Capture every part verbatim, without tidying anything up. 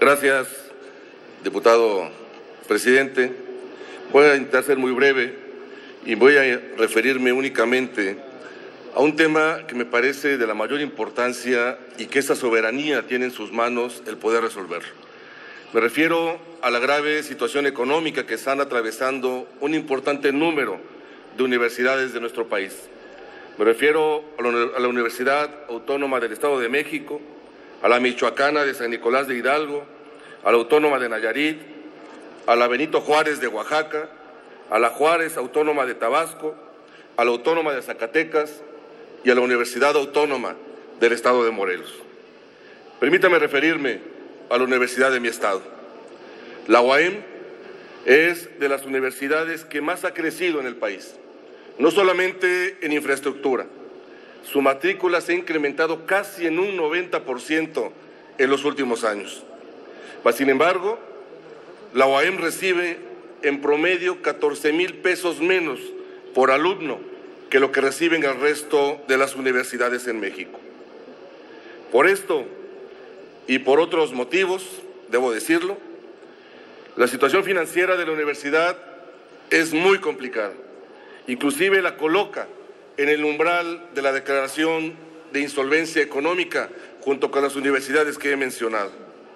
Gracias, diputado presidente. Voy a intentar ser muy breve y voy a referirme únicamente a un tema que me parece de la mayor importancia y que esa soberanía tiene en sus manos el poder resolver. Me refiero a la grave situación económica que están atravesando un importante número de universidades de nuestro país. Me refiero a la Universidad Autónoma del Estado de México, a la Michoacana de San Nicolás de Hidalgo, a la Autónoma de Nayarit, a la Benito Juárez de Oaxaca, a la Juárez Autónoma de Tabasco, a la Autónoma de Zacatecas y a la Universidad Autónoma del Estado de Morelos. Permítame referirme a la universidad de mi estado. La U A M es de las universidades que más ha crecido en el país, no solamente en infraestructura. Su matrícula se ha incrementado casi en un noventa por ciento en los últimos años. Mas, sin embargo, la U A M recibe en promedio catorce mil pesos menos por alumno que lo que reciben el resto de las universidades en México. Por esto y por otros motivos, debo decirlo, la situación financiera de la universidad es muy complicada. Inclusive la coloca en el umbral de la declaración de insolvencia económica junto con las universidades que he mencionado.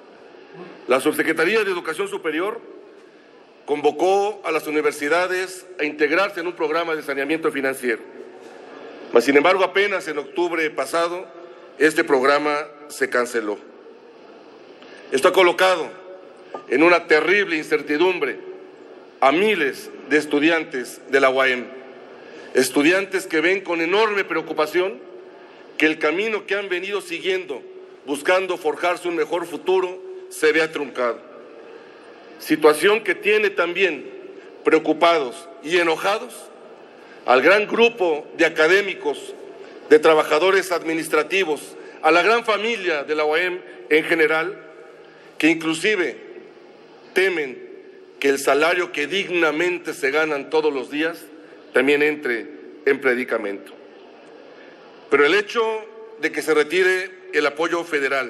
La Subsecretaría de Educación Superior convocó a las universidades a integrarse en un programa de saneamiento financiero. Mas, sin embargo, apenas en octubre pasado, este programa se canceló. Esto ha colocado en una terrible incertidumbre a miles de estudiantes de la U A M, estudiantes que ven con enorme preocupación que el camino que han venido siguiendo, buscando forjarse un mejor futuro, se vea truncado. Situación que tiene también preocupados y enojados al gran grupo de académicos, de trabajadores administrativos, a la gran familia de la U A M en general, que inclusive temen que el salario que dignamente se ganan todos los días también entre en predicamento. Pero el hecho de que se retire el apoyo federal,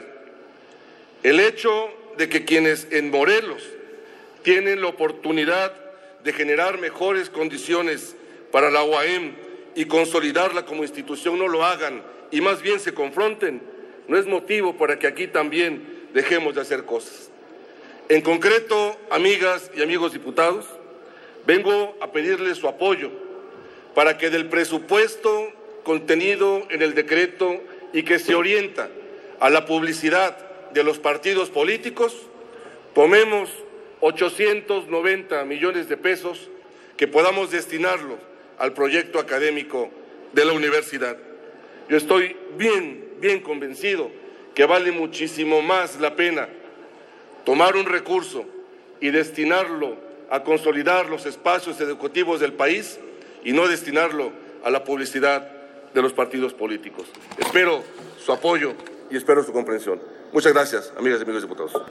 el hecho de que quienes en Morelos tienen la oportunidad de generar mejores condiciones para la U A M y consolidarla como institución no lo hagan y más bien se confronten, no es motivo para que aquí también dejemos de hacer cosas. En concreto, amigas y amigos diputados, vengo a pedirles su apoyo para que del presupuesto contenido en el decreto y que se orienta a la publicidad de los partidos políticos, tomemos ochocientos noventa millones de pesos que podamos destinarlo al proyecto académico de la universidad. Yo estoy bien, bien convencido que vale muchísimo más la pena tomar un recurso y destinarlo a consolidar los espacios educativos del país y no destinarlo a la publicidad de los partidos políticos. Espero su apoyo y espero su comprensión. Muchas gracias, amigas y amigos diputados.